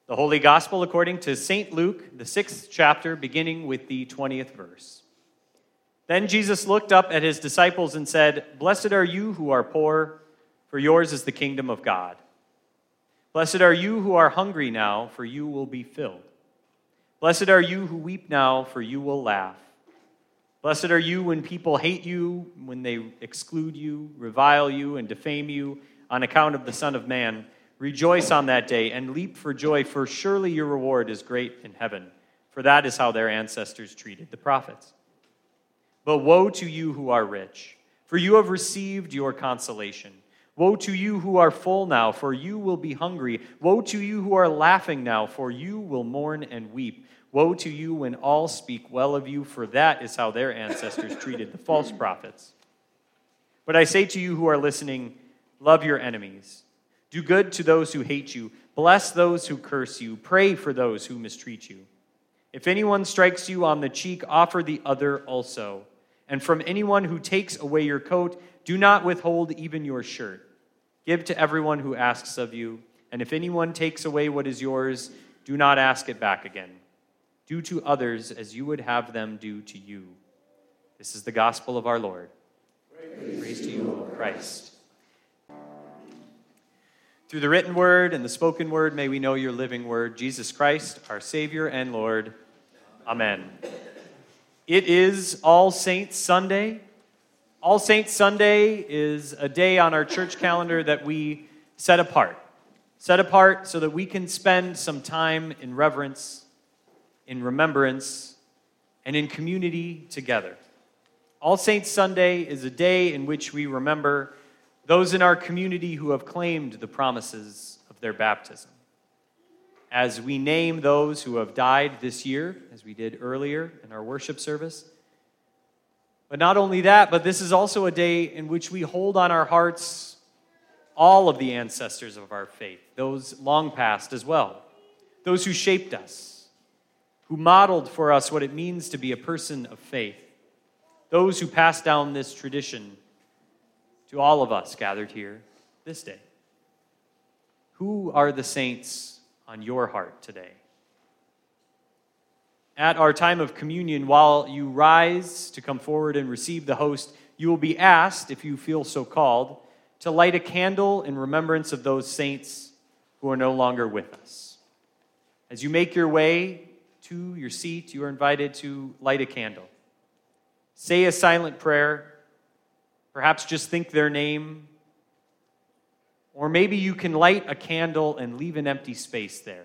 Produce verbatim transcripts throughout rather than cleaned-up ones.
The Holy Gospel according to Saint Luke, the sixth chapter, beginning with the twentieth verse. Then Jesus looked up at his disciples and said, "Blessed are you who are poor, for yours is the kingdom of God. Blessed are you who are hungry now, for you will be filled. Blessed are you who weep now, for you will laugh. Blessed are you when people hate you, when they exclude you, revile you, and defame you on account of the Son of Man. Rejoice on that day and leap for joy, for surely your reward is great in heaven, for that is how their ancestors treated the prophets. But woe to you who are rich, for you have received your consolation. Woe to you who are full now, for you will be hungry. Woe to you who are laughing now, for you will mourn and weep. Woe to you when all speak well of you, for that is how their ancestors treated the false prophets. But I say to you who are listening, love your enemies. Do good to those who hate you. Bless those who curse you. Pray for those who mistreat you. If anyone strikes you on the cheek, offer the other also. And from anyone who takes away your coat, do not withhold even your shirt. Give to everyone who asks of you. And if anyone takes away what is yours, do not ask it back again. Do to others as you would have them do to you. This is the gospel of our Lord. Praise, Praise to you, O Christ. Through the written word and the spoken word, may we know your living word, Jesus Christ, our Savior and Lord. Amen. It is All Saints Sunday. All Saints Sunday is a day on our church calendar that we set apart. Set apart so that we can spend some time in reverence, in remembrance, and in community together. All Saints Sunday is a day in which we remember those in our community who have claimed the promises of their baptism. As we name those who have died this year, as we did earlier in our worship service. But not only that, but this is also a day in which we hold on our hearts all of the ancestors of our faith, those long past as well, those who shaped us, who modeled for us what it means to be a person of faith, those who passed down this tradition to all of us gathered here this day. Who are the saints on your heart today? At our time of communion, while you rise to come forward and receive the host, you will be asked, if you feel so called, to light a candle in remembrance of those saints who are no longer with us. As you make your way to your seat, you are invited to light a candle. Say a silent prayer. Perhaps just think their name. Or maybe you can light a candle and leave an empty space there.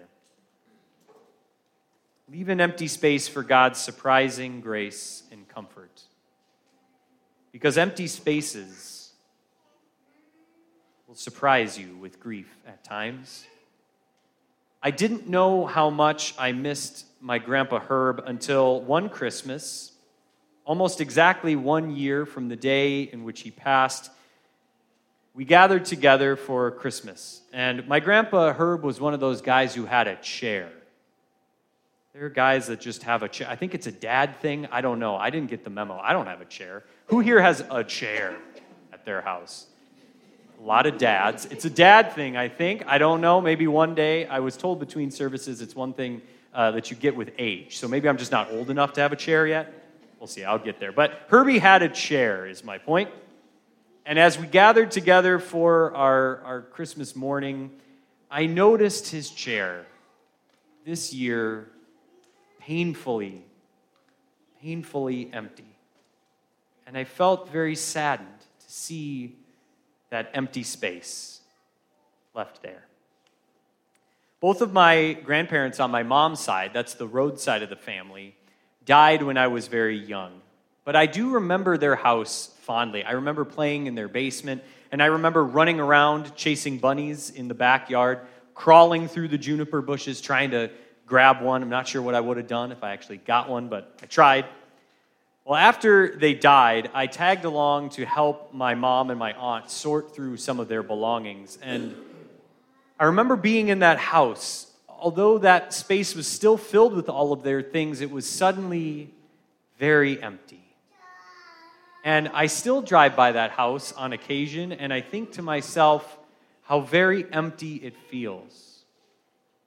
Leave an empty space for God's surprising grace and comfort. Because empty spaces will surprise you with grief at times. I didn't know how much I missed my Grandpa Herb until one Christmas, almost exactly one year from the day in which he passed. We gathered together for Christmas. And my Grandpa Herb was one of those guys who had a chair. There are guys that just have a chair. I think it's a dad thing. I don't know. I didn't get the memo. I don't have a chair. Who here has a chair at their house? A lot of dads. It's a dad thing, I think. I don't know. Maybe one day. I was told between services it's one thing uh, that you get with age. So maybe I'm just not old enough to have a chair yet. We'll see. I'll get there. But Herbie had a chair, is my point. And as we gathered together for our, our Christmas morning, I noticed his chair this year painfully, painfully empty. And I felt very saddened to see that empty space left there. Both of my grandparents on my mom's side, that's the road side of the family, died when I was very young. But I do remember their house fondly. I remember playing in their basement, and I remember running around chasing bunnies in the backyard, crawling through the juniper bushes trying to grab one. I'm not sure what I would have done if I actually got one, but I tried. Well, after they died, I tagged along to help my mom and my aunt sort through some of their belongings. And I remember being in that house. Although that space was still filled with all of their things, it was suddenly very empty. And I still drive by that house on occasion, and I think to myself how very empty it feels.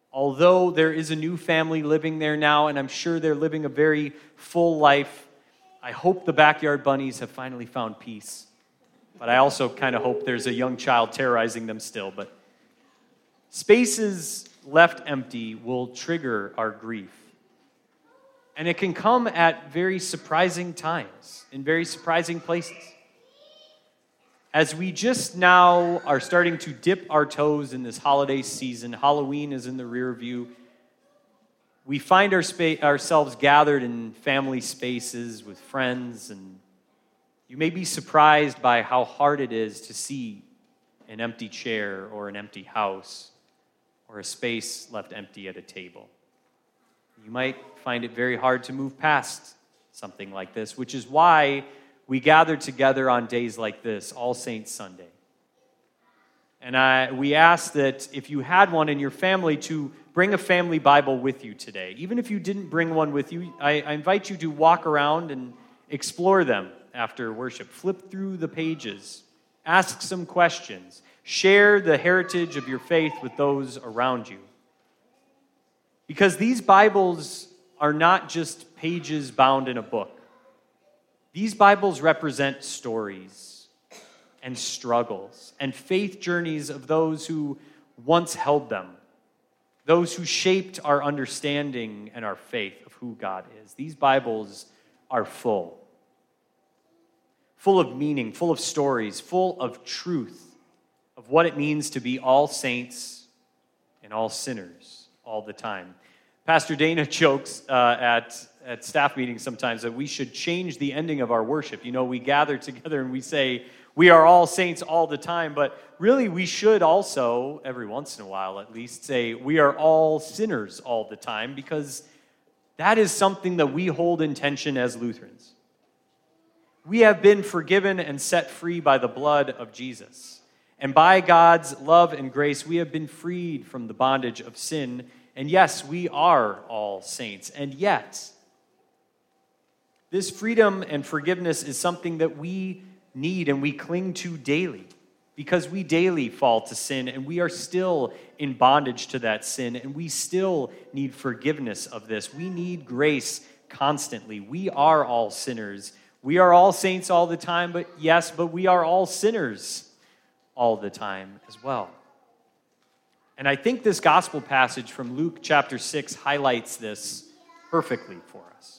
although there is a new family living there now, and I'm sure they're living a very full life, I hope the backyard bunnies have finally found peace. But I also kind of hope there's a young child terrorizing them still. But spaces left empty will trigger our grief. And it can come at very surprising times, in very surprising places. As we just now are starting to dip our toes in this holiday season, Halloween is in the rear view, we find our spa- ourselves gathered in family spaces with friends, and you may be surprised by how hard it is to see an empty chair or an empty house or a space left empty at a table. You might find it very hard to move past something like this, which is why we gather together on days like this, All Saints Sunday. And I, we ask that if you had one in your family, to bring a family Bible with you today. Even if you didn't bring one with you, I, I invite you to walk around and explore them after worship. Flip through the pages. Ask some questions. Share the heritage of your faith with those around you. Because these Bibles are not just pages bound in a book. These Bibles represent stories and struggles and faith journeys of those who once held them, those who shaped our understanding and our faith of who God is. These Bibles are full, full of meaning, full of stories, full of truth of what it means to be all saints and all sinners all the time. Pastor Dana jokes uh, at, at staff meetings sometimes that we should change the ending of our worship. You know, we gather together and we say, we are all saints all the time, but really we should also, every once in a while at least, say we are all sinners all the time, because that is something that we hold in tension as Lutherans. We have been forgiven and set free by the blood of Jesus. And by God's love and grace, we have been freed from the bondage of sin. And yes, we are all saints. And yet, this freedom and forgiveness is something that we need and we cling to daily, because we daily fall to sin and we are still in bondage to that sin, and we still need forgiveness of this. We need grace constantly. We are all sinners. We are all saints all the time, but yes, but we are all sinners all the time as well. And I think this gospel passage from Luke chapter six highlights this perfectly for us.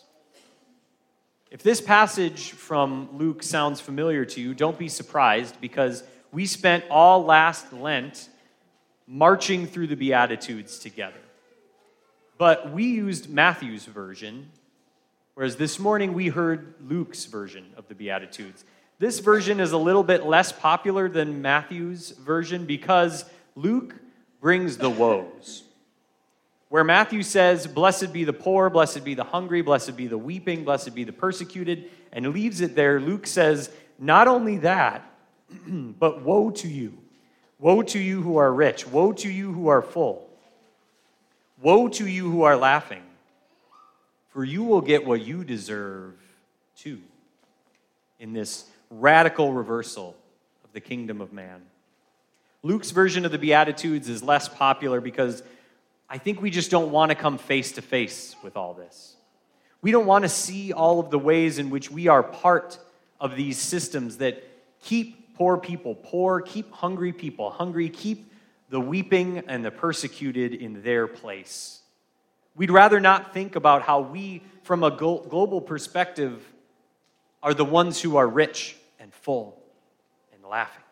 If this passage from Luke sounds familiar to you, don't be surprised, because we spent all last Lent marching through the Beatitudes together. But we used Matthew's version, whereas this morning we heard Luke's version of the Beatitudes. This version is a little bit less popular than Matthew's version because Luke brings the woes. Where Matthew says, blessed be the poor, blessed be the hungry, blessed be the weeping, blessed be the persecuted, and leaves it there, Luke says, not only that, but woe to you. Woe to you who are rich. Woe to you who are full. Woe to you who are laughing. For you will get what you deserve too, in this radical reversal of the kingdom of man. Luke's version of the Beatitudes is less popular because I think we just don't want to come face to face with all this. We don't want to see all of the ways in which we are part of these systems that keep poor people poor, keep hungry people hungry, keep the weeping and the persecuted in their place. We'd rather not think about how we, from a global perspective, are the ones who are rich and full and laughing.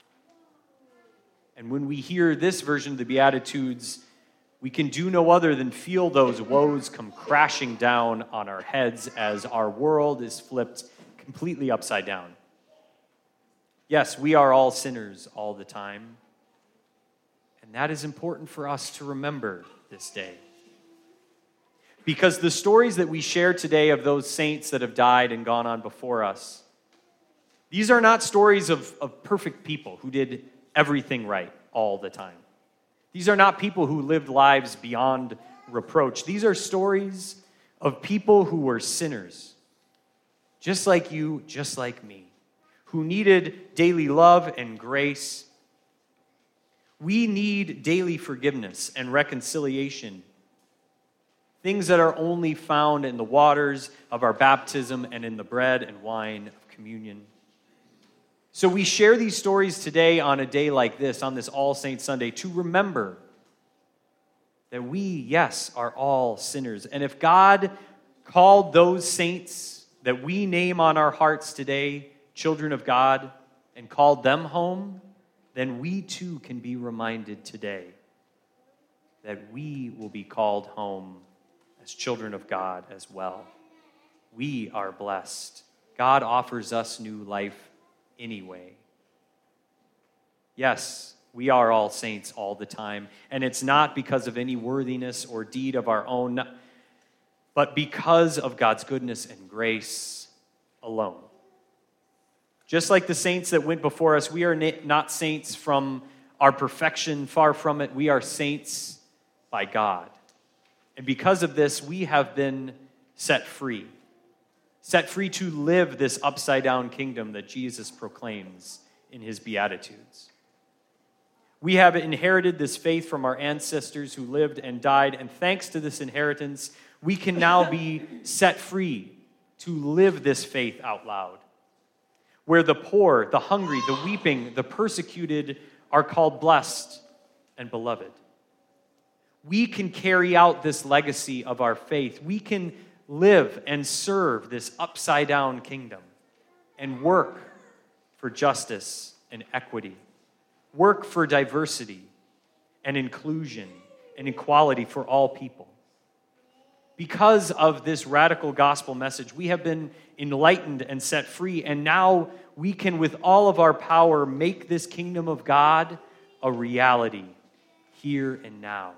And when we hear this version of the Beatitudes, we can do no other than feel those woes come crashing down on our heads as our world is flipped completely upside down. Yes, we are all sinners all the time. And that is important for us to remember this day. Because the stories that we share today of those saints that have died and gone on before us, these are not stories of, of perfect people who did everything right all the time. These are not people who lived lives beyond reproach. These are stories of people who were sinners, just like you, just like me, who needed daily love and grace, We need daily forgiveness and reconciliation, things that are only found in the waters of our baptism and in the bread and wine of communion. So we share these stories today on a day like this, on this All Saints Sunday, to remember that we, yes, are all sinners. And if God called those saints that we name on our hearts today children of God and called them home, then we too can be reminded today that we will be called home as children of God as well. We are blessed. God offers us new life anyway. Yes, we are all saints all the time, and it's not because of any worthiness or deed of our own, but because of God's goodness and grace alone. Just like the saints that went before us, we are not saints from our perfection, far from it. We are saints by God. And because of this, we have been set free. Set free to live this upside-down kingdom that Jesus proclaims in his Beatitudes. We have inherited this faith from our ancestors who lived and died, and thanks to this inheritance, we can now be set free to live this faith out loud, where the poor, the hungry, the weeping, the persecuted are called blessed and beloved. We can carry out this legacy of our faith. We can live and serve this upside-down kingdom and work for justice and equity, work for diversity and inclusion and equality for all people. Because of this radical gospel message, we have been enlightened and set free, and now we can, with all of our power, make this kingdom of God a reality here and now.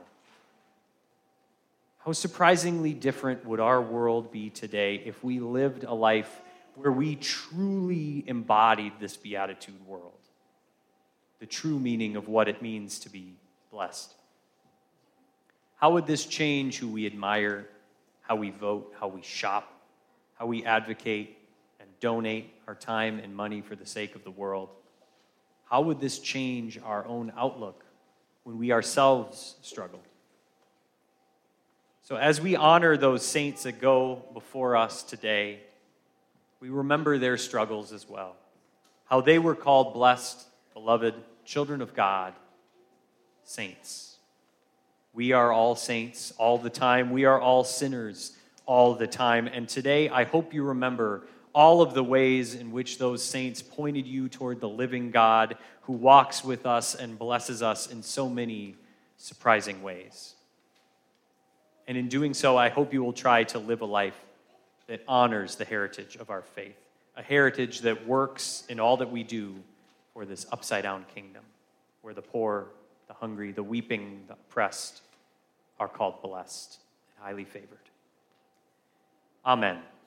How surprisingly different would our world be today if we lived a life where we truly embodied this beatitude world, the true meaning of what it means to be blessed? How would this change who we admire, how we vote, how we shop, how we advocate and donate our time and money for the sake of the world? How would this change our own outlook when we ourselves struggle? So as we honor those saints that go before us today, we remember their struggles as well, how they were called blessed, beloved, children of God, saints. We are all saints all the time. We are all sinners all the time. And today, I hope you remember all of the ways in which those saints pointed you toward the living God who walks with us and blesses us in so many surprising ways. And in doing so, I hope you will try to live a life that honors the heritage of our faith, a heritage that works in all that we do for this upside-down kingdom, where the poor, the hungry, the weeping, the oppressed are called blessed and highly favored. Amen.